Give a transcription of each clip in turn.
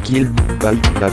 Kill, Balt, Laf.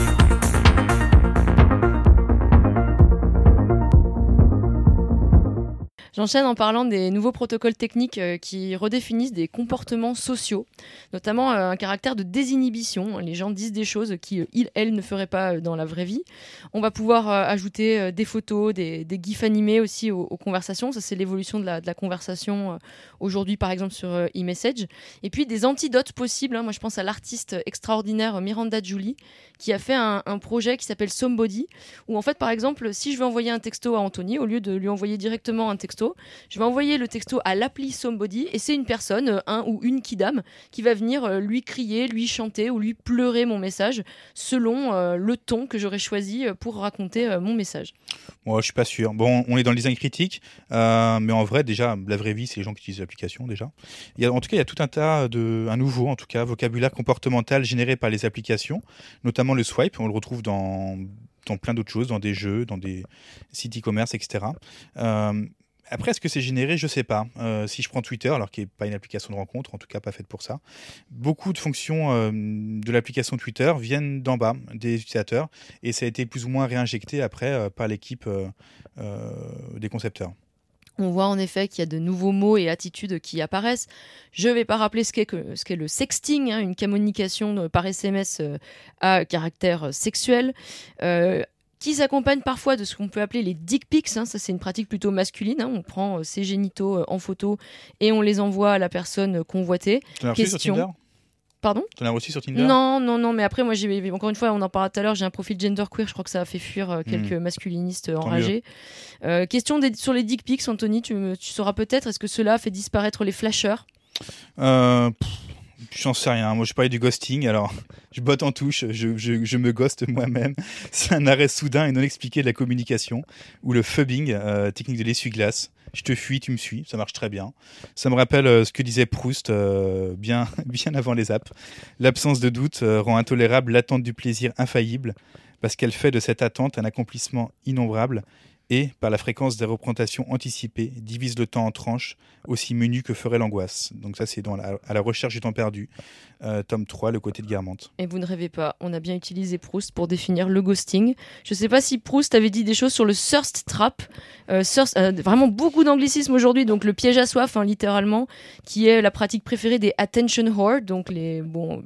J'enchaîne en parlant des nouveaux protocoles techniques qui redéfinissent des comportements sociaux, notamment un caractère de désinhibition. Les gens disent des choses qu'ils, elles, ne feraient pas dans la vraie vie. On va pouvoir ajouter des photos, des gifs animés aussi aux conversations. Ça, c'est l'évolution de la conversation aujourd'hui, par exemple, sur e-message. Et puis, des antidotes possibles. Moi, je pense à l'artiste extraordinaire Miranda Julie, qui a fait un projet qui s'appelle Somebody, où, en fait, par exemple, si je veux envoyer un texto à Anthony, au lieu de lui envoyer directement un texto, je vais envoyer le texto à l'appli Somebody et c'est une personne, un ou une kidam, qui va venir lui crier, lui chanter ou lui pleurer mon message selon le ton que j'aurais choisi pour raconter mon message. Moi, je suis pas sûr. Bon, on est dans le design critique, mais en vrai, déjà, la vraie vie, c'est les gens qui utilisent l'application déjà. En tout cas, il y a tout un tas un nouveau, en tout cas, vocabulaire comportemental généré par les applications, notamment le swipe. On le retrouve dans plein d'autres choses, dans des jeux, dans des sites e-commerce, etc. Après, est-ce que c'est généré ? Je ne sais pas. Si je prends Twitter, alors qui n'est pas une application de rencontre, en tout cas pas faite pour ça, beaucoup de fonctions de l'application Twitter viennent d'en bas des utilisateurs et ça a été plus ou moins réinjecté après par l'équipe des concepteurs. On voit en effet qu'il y a de nouveaux mots et attitudes qui apparaissent. Je ne vais pas rappeler ce qu'est le sexting, une communication par SMS à caractère sexuel. Qui s'accompagne parfois de ce qu'on peut appeler les dick pics. Ça, c'est une pratique plutôt masculine. On prend ses génitaux en photo et on les envoie à la personne convoitée. Tu en as reçu sur Tinder ? Pardon ? Tu en as reçu sur Tinder ? Non, mais après, moi, encore une fois, on en parlait tout à l'heure, j'ai un profil genderqueer, je crois que ça a fait fuir quelques masculinistes enragés. Question sur les dick pics, Anthony, tu sauras peut-être, est-ce que cela fait disparaître les flasheurs ? J'en sais rien. Moi, je parlais du ghosting. Alors, je botte en touche. Je me ghoste moi-même. C'est un arrêt soudain et non expliqué de la communication. Ou le phubbing, technique de l'essuie-glace. Je te fuis, tu me suis. Ça marche très bien. Ça me rappelle ce que disait Proust bien avant les apps. L'absence de doute rend intolérable l'attente du plaisir infaillible parce qu'elle fait de cette attente un accomplissement innombrable et, par la fréquence des représentations anticipées, divise le temps en tranches, aussi menu que ferait l'angoisse. Donc ça, c'est à la recherche du temps perdu, tome 3, le côté de Guermantes. Et vous ne rêvez pas, on a bien utilisé Proust pour définir le ghosting. Je ne sais pas si Proust avait dit des choses sur le thirst trap. Vraiment beaucoup d'anglicisme aujourd'hui, donc le piège à soif, littéralement, qui est la pratique préférée des attention whores, donc les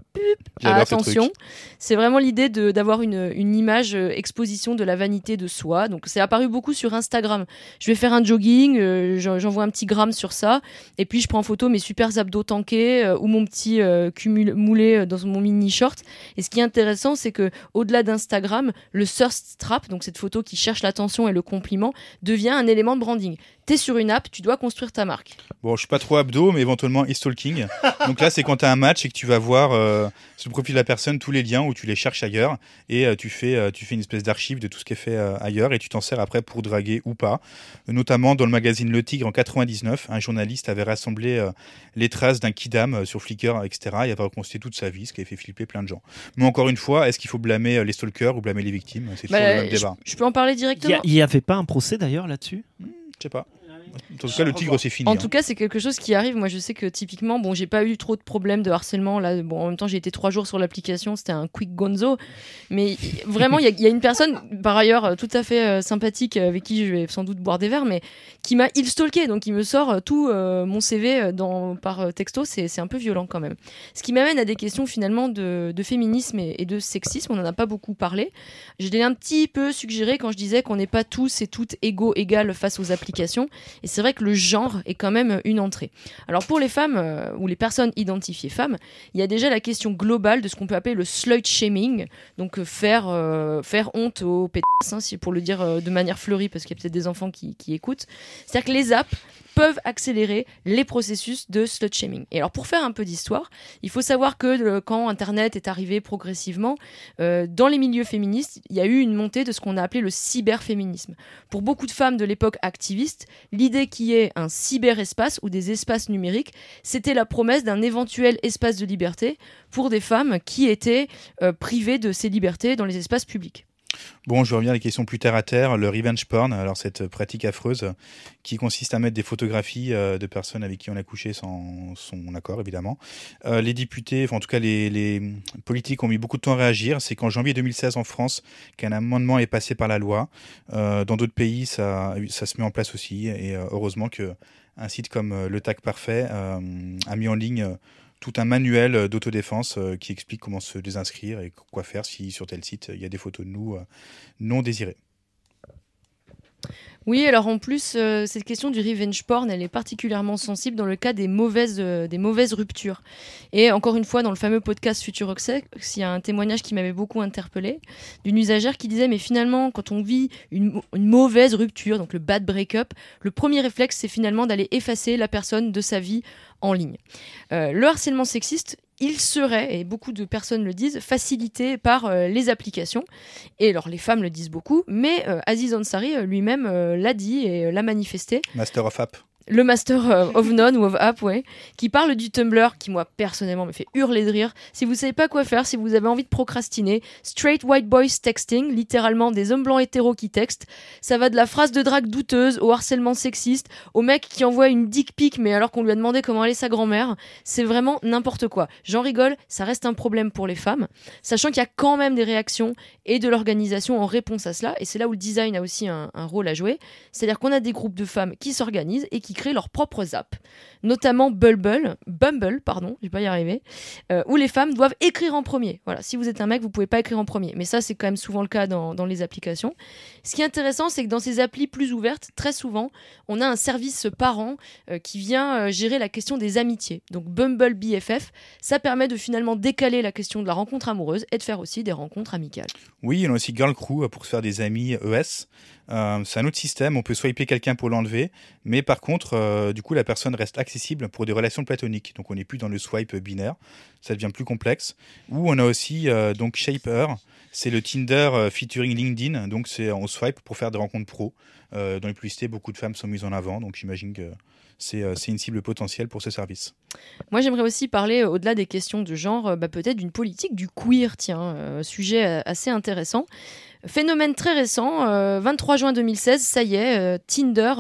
attention. C'est vraiment l'idée d'avoir une image exposition de la vanité de soi. Donc c'est apparu beaucoup sur Instagram. Je vais faire un jogging, j'envoie un petit gramme sur ça, et puis je prends en photo mes super abdos tankés ou mon petit cumul moulé dans mon mini short. Et ce qui est intéressant, c'est que au-delà d'Instagram, le thirst trap, donc cette photo qui cherche l'attention et le compliment, devient un élément de branding. T'es sur une app, tu dois construire ta marque. Bon, je suis pas trop abdo, mais éventuellement e-stalking. Donc là, c'est quand tu as un match et que tu vas voir sur le profil de la personne tous les liens où tu les cherches ailleurs et tu fais une espèce d'archive de tout ce qui est fait ailleurs et tu t'en sers après pour draguer ou pas. Notamment dans le magazine Le Tigre en 99, un journaliste avait rassemblé les traces d'un kidam sur Flickr, etc. Il avait reconstitué toute sa vie, ce qui avait fait flipper plein de gens. Mais encore une fois, est-ce qu'il faut blâmer les stalkers ou blâmer les victimes ? C'est toujours le même débat. Je peux en parler directement. Il n'y avait pas un procès d'ailleurs là-dessus ? Je sais pas. En tout cas, le tigre, c'est fini. En tout cas, c'est quelque chose qui arrive. Moi, je sais que typiquement, j'ai pas eu trop de problèmes de harcèlement. Là, en même temps, j'ai été 3 jours sur l'application. C'était un quick gonzo. Mais vraiment, il y a une personne, par ailleurs, tout à fait sympathique, avec qui je vais sans doute boire des verres, mais qui m'a stalké. Donc, il me sort tout mon CV par texto. C'est un peu violent quand même. Ce qui m'amène à des questions finalement de féminisme et de sexisme. On n'en a pas beaucoup parlé. Je l'ai un petit peu suggéré quand je disais qu'on n'est pas tous et toutes égales face aux applications. Et c'est vrai que le genre est quand même une entrée. Alors pour les femmes ou les personnes identifiées femmes, il y a déjà la question globale de ce qu'on peut appeler le slut shaming, donc faire honte aux pétasses, si pour le dire de manière fleurie, parce qu'il y a peut-être des enfants qui écoutent. C'est-à-dire que les apps peuvent accélérer les processus de slut shaming. Et alors pour faire un peu d'histoire, il faut savoir que quand Internet est arrivé progressivement, dans les milieux féministes, il y a eu une montée de ce qu'on a appelé le cyberféminisme. Pour beaucoup de femmes de l'époque activiste, l'idée qu'il y ait un cyberespace ou des espaces numériques, c'était la promesse d'un éventuel espace de liberté pour des femmes qui étaient privées de ces libertés dans les espaces publics. Bon, je reviens à des questions plus terre à terre. Le revenge porn, alors cette pratique affreuse qui consiste à mettre des photographies de personnes avec qui on a couché sans son accord, évidemment. Les députés, enfin en tout cas les politiques ont mis beaucoup de temps à réagir. C'est qu'en janvier 2016 en France qu'un amendement est passé par la loi. Dans d'autres pays, ça se met en place aussi. Et heureusement qu'un site comme Le Tac Parfait a mis en ligne tout un manuel d'autodéfense qui explique comment se désinscrire et quoi faire si sur tel site il y a des photos de nous non désirées. Oui, alors en plus, cette question du revenge porn, elle est particulièrement sensible dans le cas des mauvaises ruptures. Et encore une fois, dans le fameux podcast Futurosex, il y a un témoignage qui m'avait beaucoup interpellée, d'une usagère qui disait, mais finalement, quand on vit une mauvaise rupture, donc le bad breakup, le premier réflexe, c'est finalement d'aller effacer la personne de sa vie en ligne. Le harcèlement sexiste, il serait, et beaucoup de personnes le disent, facilité par les applications. Et alors, les femmes le disent beaucoup, mais Aziz Ansari lui-même l'a dit et l'a manifesté. Master of App. Le Master of None ou of App, ouais, qui parle du Tumblr, qui moi personnellement me fait hurler de rire. Si vous savez pas quoi faire, si vous avez envie de procrastiner, straight white boys texting, littéralement des hommes blancs hétéros qui textent, ça va de la phrase de drague douteuse au harcèlement sexiste, au mec qui envoie une dick pic mais alors qu'on lui a demandé comment allait sa grand-mère. C'est vraiment n'importe quoi. J'en rigole, ça reste un problème pour les femmes, sachant qu'il y a quand même des réactions et de l'organisation en réponse à cela, et c'est là où le design a aussi un rôle à jouer. C'est-à-dire qu'on a des groupes de femmes qui s'organisent et qui créent leurs propres apps, notamment Bumble, je vais pas y arriver, où les femmes doivent écrire en premier. Voilà, si vous êtes un mec, vous pouvez pas écrire en premier, mais ça c'est quand même souvent le cas dans les applications. Ce qui est intéressant, c'est que dans ces applis plus ouvertes, très souvent, on a un service parent qui vient gérer la question des amitiés. Donc Bumble BFF, ça permet de finalement décaler la question de la rencontre amoureuse et de faire aussi des rencontres amicales. Oui, on a aussi Girl Crew pour se faire des amis ES. C'est un autre système, on peut swiper quelqu'un pour l'enlever, mais par contre, du coup, la personne reste accessible pour des relations platoniques. Donc on n'est plus dans le swipe binaire, ça devient plus complexe. Ou on a aussi donc Shaper, c'est le Tinder featuring LinkedIn, donc on swipe pour faire des rencontres pro. Dans les publicités, beaucoup de femmes sont mises en avant, donc j'imagine que c'est une cible potentielle pour ce service. Moi, j'aimerais aussi parler, au-delà des questions de genre, peut-être d'une politique du queer, sujet assez intéressant. Phénomène très récent, 23 juin 2016, ça y est, Tinder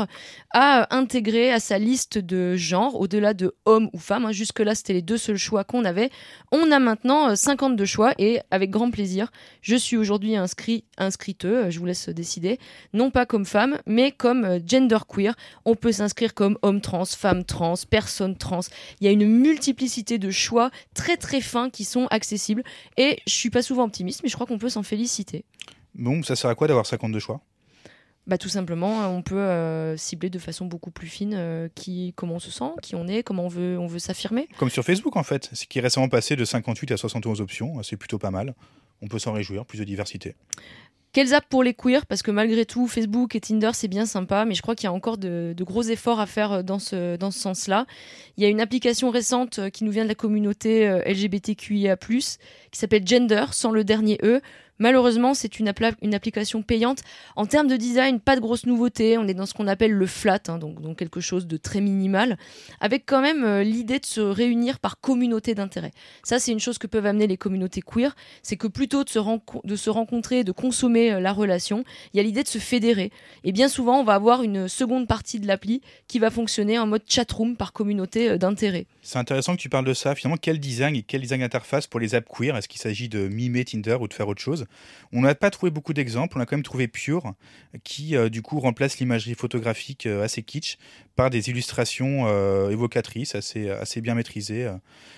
a intégré à sa liste de genre, au-delà de homme ou femme, jusque-là c'était les deux seuls choix qu'on avait, on a maintenant 52 choix et avec grand plaisir, je suis aujourd'hui inscrite, je vous laisse décider, non pas comme femme, mais comme genderqueer, on peut s'inscrire comme homme trans, femme trans, personne trans, il y a une multiplicité de choix très très fins qui sont accessibles et je suis pas souvent optimiste, mais je crois qu'on peut s'en féliciter. Bon, ça sert à quoi d'avoir 52 choix ? Tout simplement, on peut cibler de façon beaucoup plus fine comment on se sent, qui on est, comment on veut s'affirmer. Comme sur Facebook en fait, ce qui est récemment passé de 58 à 71 options, c'est plutôt pas mal. On peut s'en réjouir, plus de diversité. Quelles apps pour les queers ? Parce que malgré tout, Facebook et Tinder, c'est bien sympa, mais je crois qu'il y a encore de gros efforts à faire dans ce sens-là. Il y a une application récente qui nous vient de la communauté LGBTQIA+, qui s'appelle Gender, sans le dernier E. Malheureusement, c'est une application payante. En termes de design, pas de grosses nouveautés. On est dans ce qu'on appelle le flat, donc quelque chose de très minimal, avec quand même l'idée de se réunir par communauté d'intérêt. Ça, c'est une chose que peuvent amener les communautés queer. C'est que plutôt de se rencontrer, de consommer la relation, il y a l'idée de se fédérer. Et bien souvent, on va avoir une seconde partie de l'appli qui va fonctionner en mode chatroom par communauté d'intérêt. C'est intéressant que tu parles de ça. Finalement, quel design d'interface pour les apps queer ? Est-ce qu'il s'agit de mimer Tinder ou de faire autre chose ? On n'a pas trouvé beaucoup d'exemples. On a quand même trouvé Pure, qui du coup remplace l'imagerie photographique assez kitsch par des illustrations évocatrices, assez bien maîtrisées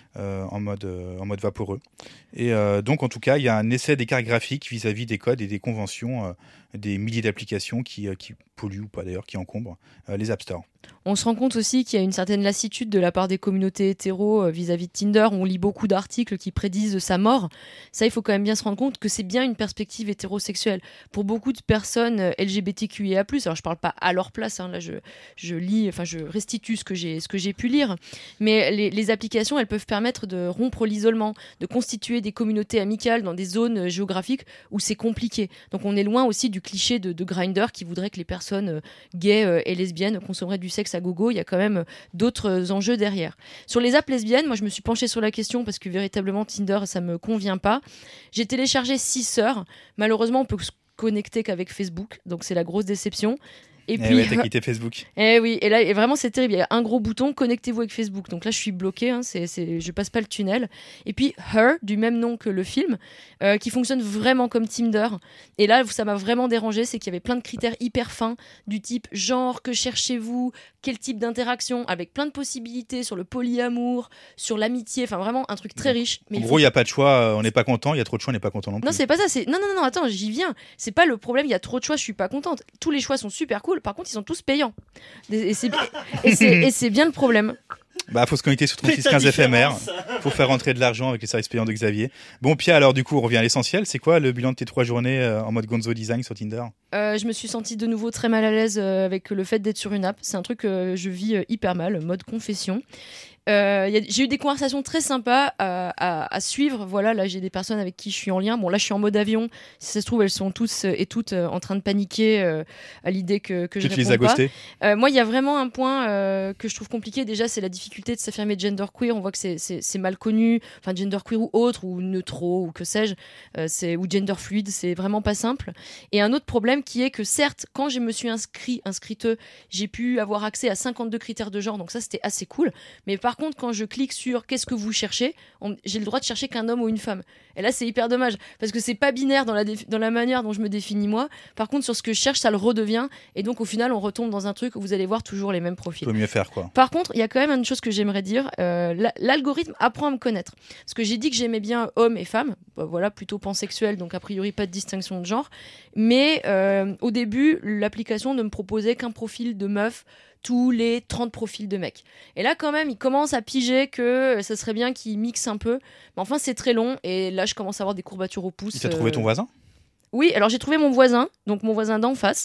en mode vaporeux. Et donc, en tout cas, il y a un essai d'écart graphique vis-à-vis des codes et des conventions des milliers d'applications qui polluent ou pas d'ailleurs, qui encombrent les App Store. On se rend compte aussi qu'il y a une certaine lassitude de la part des communautés hétéros vis-à-vis de Tinder. On lit beaucoup d'articles qui prédisent sa mort. Ça, il faut quand même bien se rendre compte que c'est bien une perspective hétérosexuelle. Pour beaucoup de personnes LGBTQIA+, alors je parle pas à leur place, là je lis, je restitue ce que j'ai pu lire, mais les applications, elles peuvent permettre de rompre l'isolement, de constituer des communautés amicales dans des zones géographiques où c'est compliqué. Donc on est loin aussi du cliché de Grindr qui voudrait que les personnes gays et lesbiennes consommeraient du sexe à gogo. Il y a quand même d'autres enjeux derrière. Sur les apps lesbiennes, moi je me suis penchée sur la question parce que véritablement Tinder ça me convient pas. J'ai téléchargé 6 sœurs. Malheureusement on peut connecté qu'avec Facebook, donc c'est la grosse déception. Et puis, ouais, t'as quitté Facebook. Et oui, et là, et vraiment, c'est terrible. Il y a un gros bouton, connectez-vous avec Facebook. Donc là, je suis bloquée, hein, je passe pas le tunnel. Et puis, Her, du même nom que le film, qui fonctionne vraiment comme Tinder. Et là, ça m'a vraiment dérangé, c'est qu'il y avait plein de critères hyper fins, du type genre, que cherchez-vous, quel type d'interaction, avec plein de possibilités sur le polyamour, sur l'amitié, enfin vraiment un truc très riche. Mais en gros, il n'y a pas de choix, on n'est pas content, il y a trop de choix, on n'est pas content non plus. Non, c'est pas ça. Non, attends, j'y viens. C'est pas le problème, il y a trop de choix, je suis pas contente. Tous les choix sont super cool. Par contre, ils sont tous payants. Et c'est bien le problème. Bah, faut se connecter sur 3615 FMR. Faut faire rentrer de l'argent avec les services payants de Xavier. Bon, Pia, alors du coup, on revient à l'essentiel. C'est quoi le bilan de tes 3 journées en mode Gonzo Design sur Tinder ? Je me suis sentie de nouveau très mal à l'aise avec le fait d'être sur une app. C'est un truc que je vis hyper mal, mode confession. J'ai eu des conversations très sympas à suivre. Voilà, là j'ai des personnes avec qui je suis en lien. Bon, là je suis en mode avion. Si ça se trouve, elles sont tous et toutes en train de paniquer à l'idée que je réponds pas. Moi, il y a vraiment un point que je trouve compliqué. Déjà, c'est la difficulté de s'affirmer genderqueer. On voit que c'est mal connu. Enfin, genderqueer ou autre, ou neutro, ou que sais-je, ou gender fluide, c'est vraiment pas simple. Et un autre problème qui est que certes, quand je me suis inscrite, j'ai pu avoir accès à 52 critères de genre. Donc ça, c'était assez cool. Mais par contre, quand je clique sur qu'est-ce que vous cherchez, j'ai le droit de chercher qu'un homme ou une femme. Et là, c'est hyper dommage parce que c'est pas binaire dans la manière dont je me définis moi. Par contre, sur ce que je cherche, ça le redevient. Et donc, au final, on retombe dans un truc où vous allez voir toujours les mêmes profils. Faut mieux faire, quoi. Par contre, il y a quand même une chose que j'aimerais dire. L'algorithme apprend à me connaître. Parce que j'ai dit que j'aimais bien hommes et femmes. Bah, voilà, plutôt pansexuel, donc a priori pas de distinction de genre. Mais au début, l'application ne me proposait qu'un profil de meuf tous les 30 profils de mecs. Et là, quand même, il commence à piger que ça serait bien qu'il mixe un peu. Mais enfin, c'est très long. Et là, je commence à avoir des courbatures au pouce. Il t'a trouvé ton voisin ? Oui, alors j'ai trouvé mon voisin. Donc mon voisin d'en face.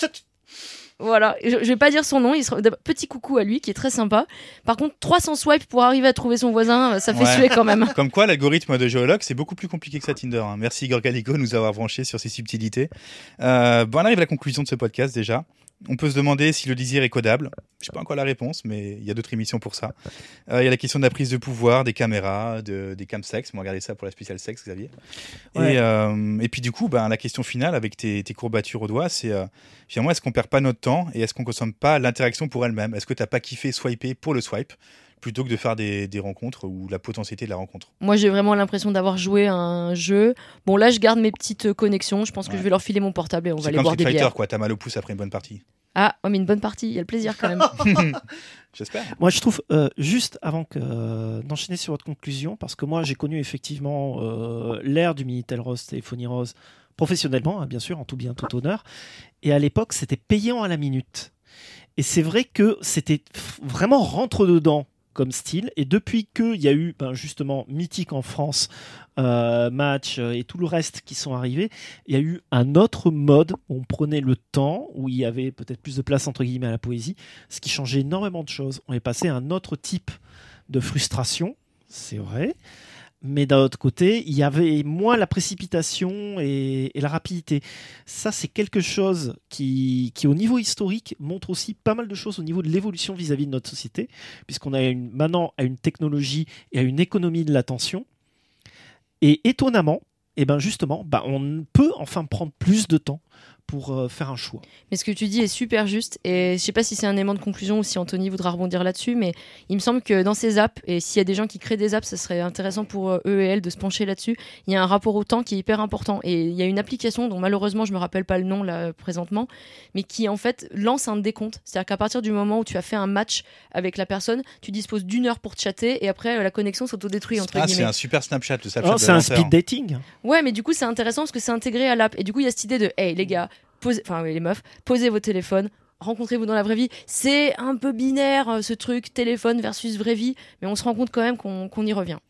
Voilà, je vais pas dire son nom. Petit coucou à lui, qui est très sympa. Par contre, 300 swipes pour arriver à trouver son voisin, ça fait suer quand même. Comme quoi, l'algorithme de Géologue, c'est beaucoup plus compliqué que ça Tinder. Hein. Merci Igor Galigo de nous avoir branchés sur ces subtilités. On arrive à la conclusion de ce podcast déjà. On peut se demander si le désir est codable. Je sais pas encore la réponse, mais il y a d'autres émissions pour ça. Il y a la question de la prise de pouvoir, des caméras, des camsexes. On va regarder ça pour la spéciale sexe, Xavier. Ouais. Et puis du coup, la question finale avec tes courbatures aux doigts, c'est finalement, est-ce qu'on perd pas notre temps et est-ce qu'on consomme pas l'interaction pour elle-même ? Est-ce que t'as pas kiffé swiper pour le swipe plutôt que de faire des rencontres ou la potentialité de la rencontre ? Moi, j'ai vraiment l'impression d'avoir joué à un jeu. Bon, là, je garde mes petites connexions. Je pense que je vais leur filer mon portable et on va aller boire des bières. C'est comme Street Fighter, quoi. T'as mal au pouce après une bonne partie. Ah, mais une bonne partie. Il y a le plaisir quand même. J'espère. Moi, je trouve, juste avant d'enchaîner sur votre conclusion, parce que moi, j'ai connu effectivement l'ère du Minitel Rose, Téléphonie Rose, professionnellement, hein, bien sûr, en tout bien, tout honneur. Et à l'époque, c'était payant à la minute. Et c'est vrai que c'était vraiment rentre-dedans comme style. Et depuis qu'il y a eu justement Mythique en France, Match et tout le reste qui sont arrivés, il y a eu un autre mode où on prenait le temps, où il y avait peut-être plus de place entre guillemets à la poésie, ce qui changeait énormément de choses. On est passé à un autre type de frustration, c'est vrai. Mais d'un autre côté, il y avait moins la précipitation et la rapidité. Ça, c'est quelque chose qui, au niveau historique, montre aussi pas mal de choses au niveau de l'évolution vis-à-vis de notre société, puisqu'on a maintenant à une technologie et à une économie de l'attention. Et étonnamment, justement, on peut enfin prendre plus de temps pour faire un choix. Mais ce que tu dis est super juste et je sais pas si c'est un élément de conclusion ou si Anthony voudra rebondir là-dessus, mais il me semble que dans ces apps, et s'il y a des gens qui créent des apps, ça serait intéressant pour eux et elles de se pencher là-dessus. Il y a un rapport au temps qui est hyper important et il y a une application dont malheureusement je me rappelle pas le nom là présentement, mais qui en fait lance un décompte. C'est-à-dire qu'à partir du moment où tu as fait un match avec la personne, tu disposes d'1 heure pour chatter et après la connexion s'autodétruit entre guillemets. C'est un super Snapchat, le Snapchat. C'est un speed dating. Ouais, mais du coup c'est intéressant parce que c'est intégré à l'app et du coup il y a cette idée de hey les gars, les meufs, posez vos téléphones, rencontrez-vous dans la vraie vie. C'est un peu binaire ce truc téléphone versus vraie vie, mais on se rend compte quand même qu'on y revient.